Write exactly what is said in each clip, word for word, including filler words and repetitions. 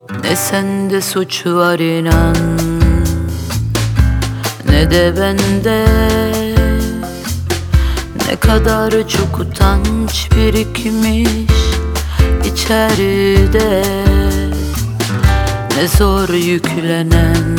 Ne sende suç var inan, ne de bende. Ne kadar çok utanç birikmiş içeride. Ne zor yüklenen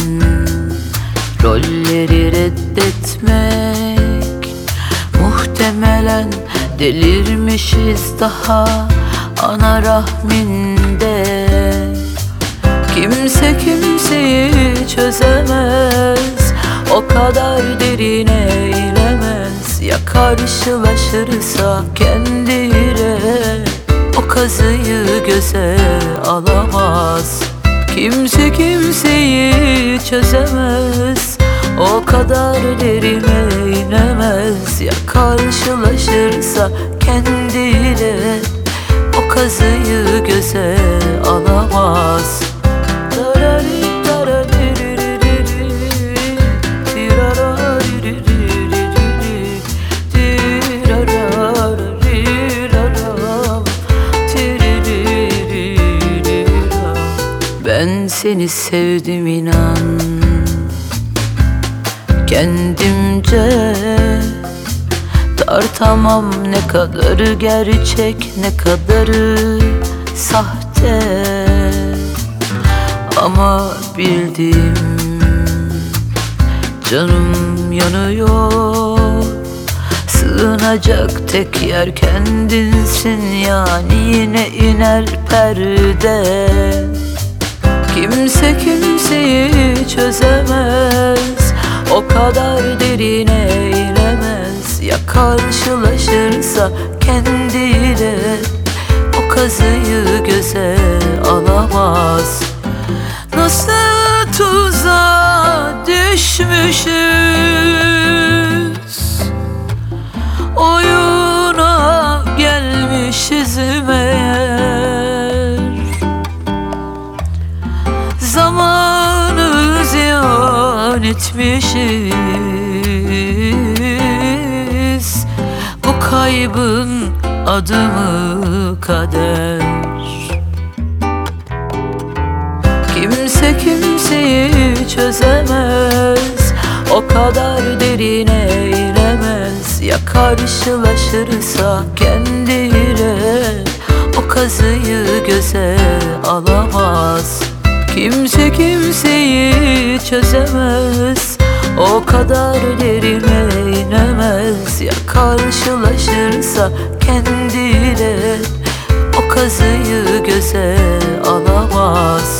rolleri reddetmek. Muhtemelen delirmişiz daha ana rahminde. Kimse kimseyi çözemez, o kadar derine inemez. Ya karşılaşırsa kendiyle, o kazıyı göze alamaz. Kimse kimseyi çözemez, o kadar derine inemez. Ya karşılaşırsa kendiyle, o kazıyı göze alamaz. Ben seni sevdim inan, kendimce tartamam ne kadarı gerçek, ne kadarı sahte. Ama bildiğim, canım yanıyor. Sığınacak tek yer kendinsin, yani yine iner perde. Kimse kimseyi çözemez, o kadar derine inemez. Ya karşılaşırsa kendiyle, o kazıyı göze alamaz. Nasıl tuzağa düşmüşüz, oyuna gelmişiz meğer. Zamanı ziyan etmişiz, bu kaybın adı mı kader? Kimse kimseyi çözemez, o kadar derine inemez. Ya karşılaşırsa kendiyle, o kazıyı göze alamaz. Kimse kimseyi çözemez, o kadar derine inemez. Ya karşılaşırsa kendiyle, o kazıyı göze alamaz.